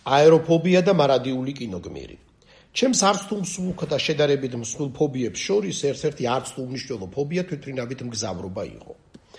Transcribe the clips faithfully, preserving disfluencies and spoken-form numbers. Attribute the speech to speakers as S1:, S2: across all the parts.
S1: აეროფობია და მარადიული კინოგმირი. ჩემს არც თუ მსუბუქ და შედარებით მსხვილ ფობიებს შორის ერთ-ერთი არც თუ უმნიშვნელო ფობია თვითმფრინავით მგზავრობა იყო.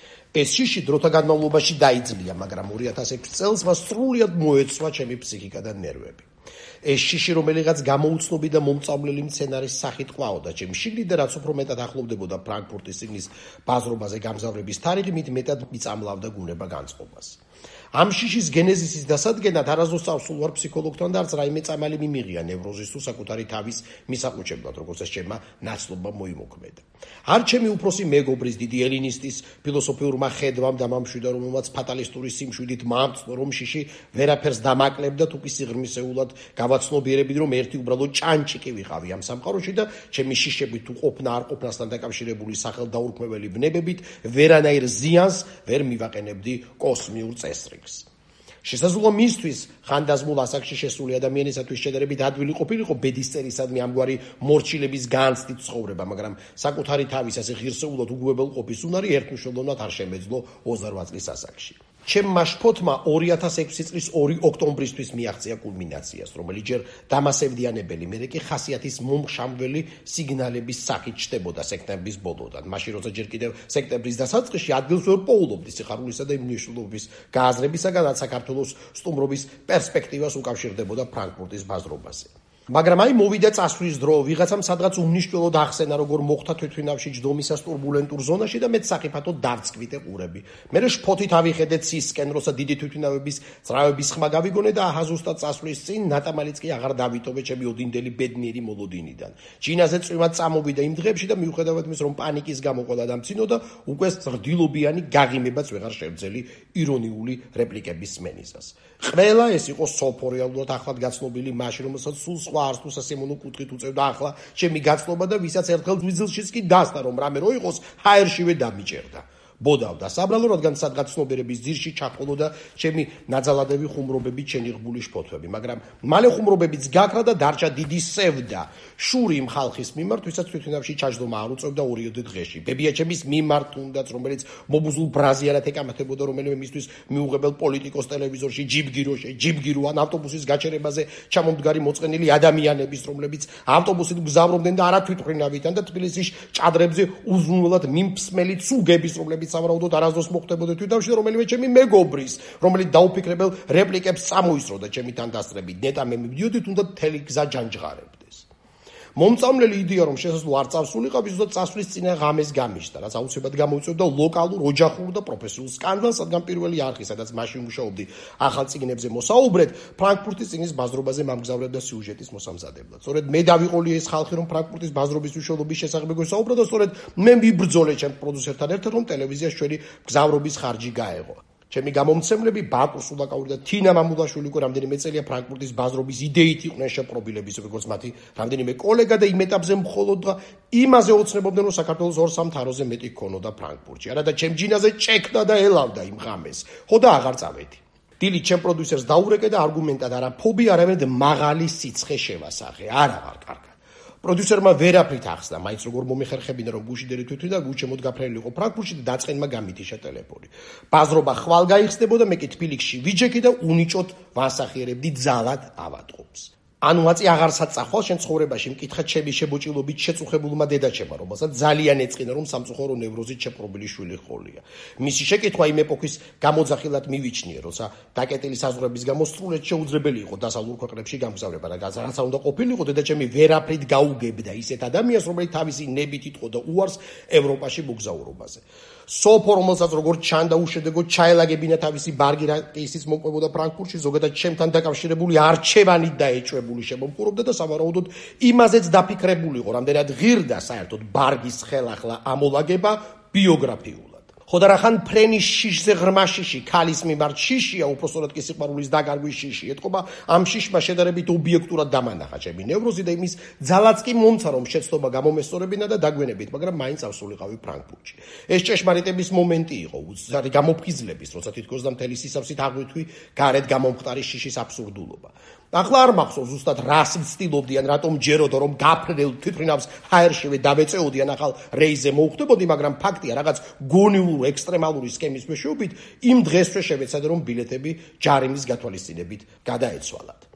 S1: ეს შიში დროთა განმავლობაში დაიძლია, მაგრამ ორი ათას ექვსი წელს მას სრულიად მოეცვა ჩემი ფსიქიკა და ნერვები. ეს შიში, რომელიღაც გამოუცნობი და მომწავლელი მცენარის სახით ყვაოდა ჩემ შიგნით და რაც უფრო მეტად ახლობდებოდა ფრანკფურტის წიგნის ბაზრობაზე გამგზავრების თარიღი, მით მეტად მიწამლავდა გუნება განწყობას. ამ შიშის გენეზისის დასადგენად არასდროს წავსულ ვარ ფსიქოლოგთან და არც რაიმე წამალი მიმიღია ნევროზის თუ საკუთარი თავის მისაყუჩებლად, როგორც ეს ჩემმა ნაცნობამ მოიმოქმედა. არ ჩემი უფროსი მეგობრის, დიდი ელინისტის ფილოსოფიურმა ხედვამ და მამშვიდმა, რომელმაც ფატალისტური სიმშვიდით მაამწნო, რომ შიში ვერაფერს დამაკლებდა, თუ კი სიღრმისეულად გავაცნობიერებით, რომ ერთი უბრალოდ ჭანჭიკი ვიყავი ამ სამყაროში და ჩემი შიშებით თუ ყოფნა არ ყოფნასთან დაკავშირებული სახელდაურქმეველი ბნებებით ვერანაირ ზიანს ვერ მივაყენებდი კოსმიურ წესრიგს. შესაძლოა მისთვის ხანდაზმულ ასაკში შესული ადამიანისათვის შედარებით ადვილი ყოფილიყო ბედისწერისადმი ამგვარი მორჩილების განცდით ცხოვრება, მაგრამ საკუთარი თავის ასე ღირსეულად უგუებელყოფის უნარი ერთმნიშვნელოვნად არ შემეძლო ოცდაოთხ წლის ასაკში. ჩემმა შფოთმა ორი ათას ექვსი წლის ორი ოქტომბრისთვის მიაღწია კულმინაციას, რომელიც ჯერ დამასევდიანებელი, მერე კი ხასიათის მომხშამველი სიგნალების სახით ჩნდებოდა სექტემბრის ბოლოდან. მაშინ როცა ჯერ კიდევ სექტემბრის დასაწყისში ადგილს ვერ პოულობდი სიხარულისა და მნიშვნელობის გააზრებისაგან, რაც საქართველოს სტუმრობის პერსპექტივას უკავშირდებოდა ფრანკფურტის ბაზრობაზე. მაგრამ აი მოვიდა წასვლის დრო, ვიღაცამ სადღაც უმნიშვნელოდ ახსენა, როგორ მოხდა თვითმფრინავში ჯდომისას ტურბულენტურ ზონაში და მეც საფრთხეთო დავწკვიდე ყურები. მერე შფოთით ავიხედე ცისკენ, როცა დიდი თვითმფრინავების ძრავების ხმა გავიგონე და აჰა ზუსტად წასვლის წინ ნატამალიც კი აღარ დავიტოვე ჩემი ოდინდელი ბედნიერი მოლოდინიდან. ჯინაზე წვიმად წამოვიდა იმ დღეებში და მიუხედავად იმის, რომ პანიკის გამო ყველა დამცინოდა, უკვე ზრდილობიანი გაღიმებაც ვეღარ შევძელი ირონიული რეპლიკების სმენისას. ყველა ეს იყო სოფო რეალურად ახლად გაცნობილი მაშინ, რომელსაც სულ სხვა არც თუ სასიამოვნო კუთხით უწევდა ახლა ჩემი გაცნობა და ვისაც ერთხელ ძვიძილშიც კი დასნა, რომ რამე რო იყოს, ჰაერშივე დამიჭერდა. ბოდავდა საბრალო, რადგან სადღაც ცნობიერების ძირში ჩაყოლოდა ჩემი ნაძალადები ხუმრობებით შენიღბული შფოთვები, მაგრამ მალე ხუმრობებიც გაქრა და დარჩა დიდი სევდა შური იმ ხალხის მიმართ, ვისაც თვითმფრინავში ჩაჯდომა არ უწევდა ორიოდე დღეში. ბებია ჩემის მიმართ თუნდაც, რომელიც მობუზულ ბრაზიერად ეკამათებოდა რომელიმე მისთვის მიუღებელ პოლიტიკოს ტელევიზორში ჯიბგიროში, ჯიბგირო ან ავტობუსის გაჩერებაზე ჩამომდგარი მოწყენილი ადამიანების, რომლებიც ავტობუსით მგზავრობდნენ და არა თვითმფრინავითან და თბილისის ჭადრებზე უზრუნველად მიმფსმელი ცუგების, რომლებიც სამრაუდოდ არასდროს მოხდებოდა თვითმფრინავში, რომელიმე ჩემი მეგობრის, რომელიც დაუფიქრებელ რეპლიკებს წამოისროდა ჩემი თანდასწრებით. ნეტა მე მივდიოდი თუნდაც მთელი გზა ჯანჯღარებდეს. მომწამლელი იდეა, რომ შესაძლოა არ წავსულიყავი, ზუსტად წასვლის წინა ღამეს გამიშთა, რაც აუცილებლად გამოიწვევდა ლოკალურ, ოჯახურ და პროფესიულ სკანდალს, რადგან პირველი არხი, სადაც მაშინ მუშაობდი ახალ წიგნებზე მოსაუბრედ, ფრანკფურტის წიგნის ბაზრობაზე მამგზავრებდა სიუჟეტის მოსამზადებლად. სწორედ მე დავიყოლი ეს ხალხი, რომ ფრანკფურტის ბაზრობის უშუალობის შესახებ გესაუბრა და სწორედ მე ვიბრძოლე ჩემ პროდიუსერთან ერთად, რომ ტელევიზიას ჩვენი მგზავრობის ხარჯი გაეღო. ჩემი გამომცემლები ბაკუ სულაკაური და თინა მამულაშვილი უკვე რამდენიმე წელია ფრანკფურტის ბაზრობის იდეით იყვნენ შეპყრობილების, როგორც მათი რამდენიმე კოლეგა და იმ ეტაპზე მხოლოდ იმაზე ოცნებობდნენ, რომ საქართველოს ორ-სამ თაროზე მეტი ჰქონოდა ფრანკფურტში. არა და ჩემ ჯინაზე ჭექდა და ელავდა იმ ღამეს. ხო და აღარ წავედი. დილით ჩემ პროდიუსერს დაურეკე და არგუმენტად არა ფობია, არამედ მაღალი სიცხე შევასახე. არა ვარ კარგად. პროდიუსერმა ვერაფრით ახსნა, მაინც როგორ მომეხერხებინა, რომ გუშინდელი თვითმფრინავი და გუჩემოდ გაფრენილი იყო ფრანკფურტში და დაწყენმა გამითიშა ტელეფონი. ბაზრობა ხვალ გაიხსნებოდა, მე კი თბილისში ვიჯექი და უნიჭოდ ვასახიერებდი ძალად ავატყობს. ანუ აწი აღარ საწახვალ შენ ცხოვრებაში მკითხა ჩემი შებოჭილობით შეწუხებულმა დედაჩემმა, რომელსაც ძალიან ეწყინა, რომ სამწუხარო ნევროზით შეპყრობილი შვილი ჰყოლია. მისი შეკითხვა იმ ეპოქის გამოძახილად მივიჩნიე, როცა დაკეტილი საზღვრების გამო სრულად შეუძლებელი იყო დასავლურ ქვეყნებში გამგზავრება და რაცა უნდა ყოფილიყო, დედაჩემი ვერაფრით გაუგებდა ისეთ ადამიანს, რომელიც თავისი ნებით იტყოდა უარს ევროპაში მოგზაურობაზე. სოფო, რომელსაც როგორც ჩანდა უშედეგოდ ჩაელაგებინა თავისი ბარგი რაკეისის მოყვებოდა ფრანკფურტში, ზოგადად ჩემთან დაკავშირებული არჩევანით დაეჭვებული შემომხურობდა და სავარაუდოდ იმაზეც დაფიქრებული იყო, რამდენად ღირდა საერთოდ ბარგის ხელახლა ამოლაგება ბიოგრაფიულად. ხო და რახან ფრენის შიშზე ღრმა შიში, ქალის მიმართ შიშია, უпроსტოდ კი სიყვარულის დაგარგვის შიში. ეთყობა ამ შიშმა შედარებით ობიექტურად დამანახა ჩემი ნევროზი და იმის ძალაც კი მომცა, რომ შეცდომა გამომესწორებინა და დაგვენებით, მაგრამ მაინც ავსულიყავი ფრანკფურტში. ეს ჭეშმარიტების მომენტი იყო, უცდარი გამოფხიზლების, როცა თითქოს და მთელი სისავსით აღვითვი გარეთ გამომხტარი შიშის აბსურდულობა. ახლა არ მახსოვს ზუსტად რას ვცდილობდი ან რატომ ჯეროდა, რომ გაფრენილ თვითმფრინავს ჰაერშივე დავეწეოდი ან ახალ რეისზე მოვხვდებოდი, მაგრამ ფაქტია, რაღაც გონიურ ექსტრემალური სქემის მეშვეობით იმ დღესვე შევეცადე, რომ ბილეთები ჯარიმის გათვალისწინებით გადაეცვალათ.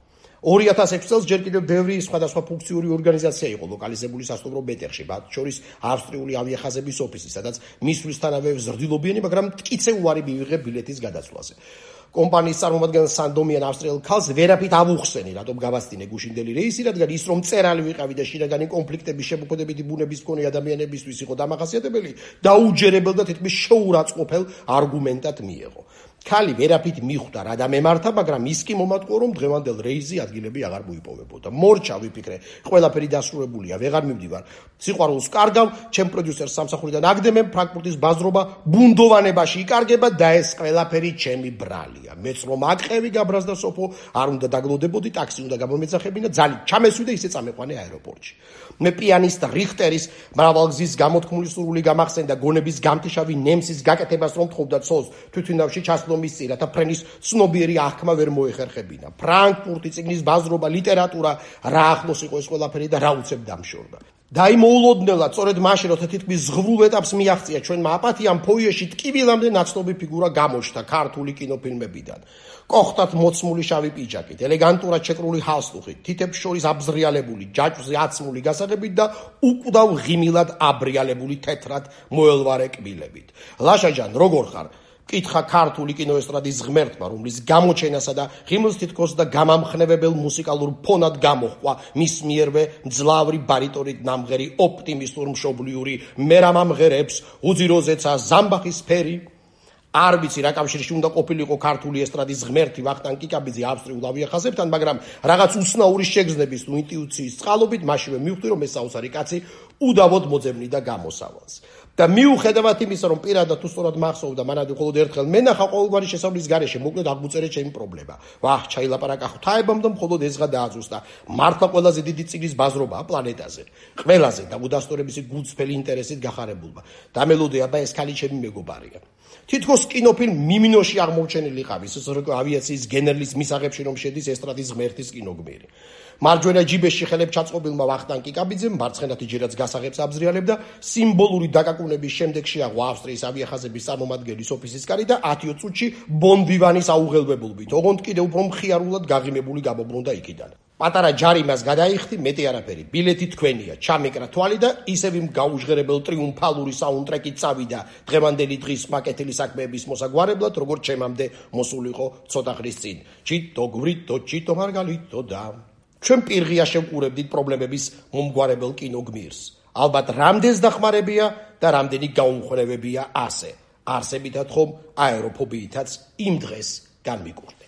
S1: ორი ათას ექვსი წელს ჯერ კიდევ ბევრი სხვადასხვა ფუნქციური ორგანიზაცია იყო ლოკალიზებული სასტუმრო ბეთერში, მათ შორის ავსტრიული ავიახაზების ოფისი, სადაც მისვლისთანავე ზრდილობიანი, მაგრამ მტკიცე უარი მივიღე ბილეთის გადაცვლაზე. კომპანიის წარმომადგენელ სანდომიან ავსტრიელ ქალს ვერაფრით ავუხსენი, რატომ გავასწინე გუშინდელი რეისი, რადგან ის რომ წერალი ვიყავი და შინაგანი კონფლიქტების შემოქმედებითი ბუნების მქონე ადამიანებისთვის იყო დამახასიათებელი, დაუჯერებელ და თითქმის შეურაცხყოფელ არგუმენტად მიიღო. ქალი ვერაფრით მიხვდა რა და მემართა, მაგრამ ის კი მომატყუო, რომ დღევანდელ რეიზზე ადგილები აღარ მოიპოვებოდა. მორჩა ვიფიქრე, ყველაფერი დასრულებულია, ვეღარ მივდივარ. სიყვარულს კარგავ, ჩემ პროდიუსერს სამსახურიდან აგდემებ, ფრანკფურტის ბაზრობა ბუნდოვანებაში იკარგება და ეს ყველაფერი ჩემი ბრალია. მეც რომ აკყევი გაბრაზ და სოფო, არ უნდა დაგლოდებოდი, ტაქსი უნდა გამომეძახებინა, ძალით ჩამესვი და ისე წამეყვანე აეროპორტში. მე პიანისტ რიხტერის მრავალგზის გამოთქმული სურვილი გამახსენდა გონების გამთიშავი ნემსის გაკეთებას რომ თხოვდა ცოლს თვითმფრინავში ჩასვლა მისცი, რათა ფრენის ცნობიერი აღქმა ვერ მოეხერხებინა. ფრანკფურტი, წიგნის ბაზრობა, ლიტერატურა, რა ახლოს იყო ეს ყველაფერი და რა უცებ დამშორდა. დაიმოულოდნელად, სწორედ მაშინ, როცა თითქმის ზღვრულ ეტაპს მიაღწია ჩვენმა აპათიამ, ფოიეში ტკივილამდე ნაცნობი ფიგურა გამოჩნდა ქართული კინოფილმებიდან. კოხტად მოცმული შავი პიჯაკით, ელეგანტურად შეკრული ჰალსტუხით, თითებს შორის აბზრიალებული, ჯაჭვზე აცმული გასაღებით და უკვდავ ღიმილად აბრიალებული თეთრად მოელვარე კბილებით. ლაშაჯან, როგორ ხარ? კითხა ქართული კინოესტრადის ღმერთმა, რომლის გამოჩენასა და ღიმილს თითქოს და გამამხნევებელ მუსიკალურ ფონად გამოჰყვა მის მიერვე მძლავრი ბარიტონით ნამღერი ოპტიმისტურ მშობლიური მერამამღერებს უძიროზეცა ზამბახის ფერი. არ ვიცი რა კავშირში უნდა ყოფილიყო ქართული ესტრადის ღმერთი ვახტანგ კიკაბიძე ავსტრიულ ავიახაზებთან, მაგრამ რაღაც უცნაური შეგრძნების თუ ინტუიციის წყალობით მაშინვე მივხვდი, რომ ეს საოცარი კაცი უდავოდ მოძებნიდა გამოსავალს. და მიუხედავად იმისა, რომ პირადად თუ სწორად მახსოვდა, მანამდე მხოლოდ ერთხელ მენახა ყოველგვარი შესავლის გარეშე, მოკლედ აღმოწერე ჩემი პრობლემა. ვაჰ, ჩაილაპარაკა ღვთაებამ და მხოლოდ ეზღა დააძუსტა. მართლა ყველაზე დიდი წიგნის ბაზრობაა პლანეტაზე. ყველაზე და უდასტურებისი გულწრფელი ინტერესით გახარებულმა. დამელოდე, აბა ეს ქალი ჩემი მეგობარია. თითქოს კინოფილმ მიმინოში აღმოჩენილიყავი სსრკ ავიაციის გენერლის მისაღებში, რომ შედის ესტრადის ღმერთის კინოგმირი. მარჯვენა ჯიბეში ხელებ ჩაწყობილმა ვახტანგ კიკაბიძემ მარცხენათი ჯერაც გასაღებს აბზრიალებდა, სიმბოლური დაკაკუნების შემდეგ შეაღო ავსტრიის ავიახაზების წარმომადგენლის ოფისის კარი და ათიო წუთში ბონბივანის აუღელვებულობით, ოღონდ კიდევ უფრო მხიარულად გაღიმებული გამობრუნდა იქიდან. პატარა ჯარიმას გადაიხდი, მეტი არაფერი, ბილეთი თქვენია, ჩამეკრა თვალი და ისევ იმ გაუჟღერებელ ტრიუმფალური საუნდტრეკით წავიდა დღევანდელი დღის მაკეთილი საქმეების მოსაგვარებლად, როგორც ჩემამდე მოსულიყო ცოტა ხნის წინ. ჩიტო გვრიტო, ჩიტო მარგალიტო და ჩვენ პირღია შევყურებდით პრობლემების მომგვარებელ კინოგმირს. ალბათ რამდენს დახმარებია და რამდენი გაუმხნევებია ასე. არსებითად ხომ აეროფობიითაც იმ დღეს განმიკურდა.